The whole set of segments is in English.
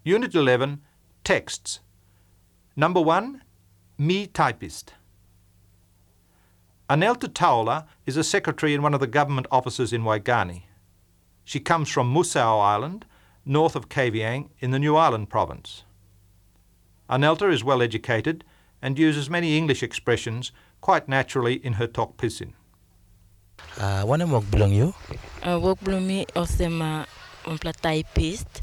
Unit 11, Texts. Number 1, Me Typist. Anelta Taula is a secretary in one of the government offices in Waigani. She comes from Musau Island, north of Kavieng, in the New Ireland province. Anelta is well educated and uses many English expressions quite naturally in her Tok Pisin. Wana mo belong you? Work belong me osema typist.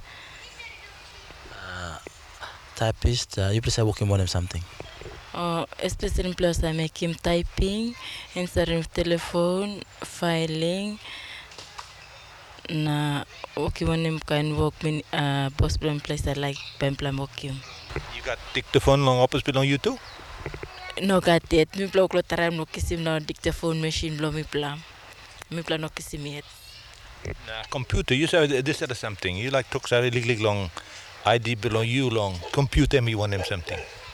Typist, you prefer working on something? Especially in plus I make him typing, answering telephone, filing. Na working on him can work in possible place I like pemplam working. You got dictaphone long opus belong you too? No got it. Mi blow klo taram no kisim na dictaphone machine blow mi plan. Mi plan no kisim yet. Nah, computer, you say this is something. You like took very long ID belong you long. Computer me want him something.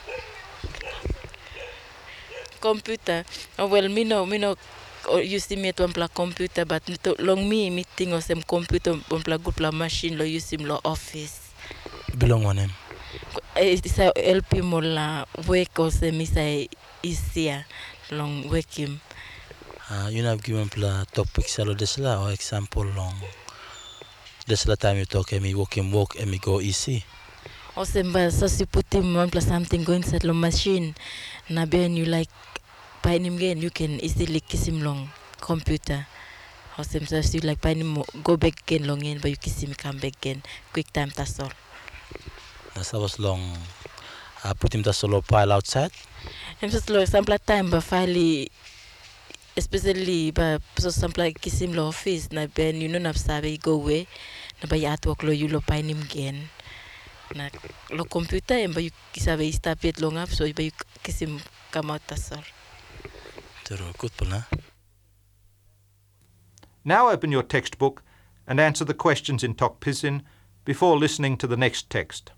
Computer. Well, me no you see me to play computer, but long me meeting or some computer play good play machine lo use him lo office. Belong on him. It's a help him la work or some is a easier long work him. You have given a topic salo desla or example long. Desla time you talk me work and me go easy. Or some so you put him on plus something going set lo machine. Na ben you like by him again you can easily kiss him long computer. Or some so you like by him go back again long in but you kiss him come back again quick time that's all. That's was long. I put him the solo pile outside. I'm just like sample time but finally especially but so sample like kiss him lo office na ben you know na sabe go away na ba at work lo you lo by him again. Na lo computer and ba you sabe stop it long up so ba you kiss him come out that's all. Good plan. Now open your textbook and answer the questions in Tok Pisin before listening to the next text.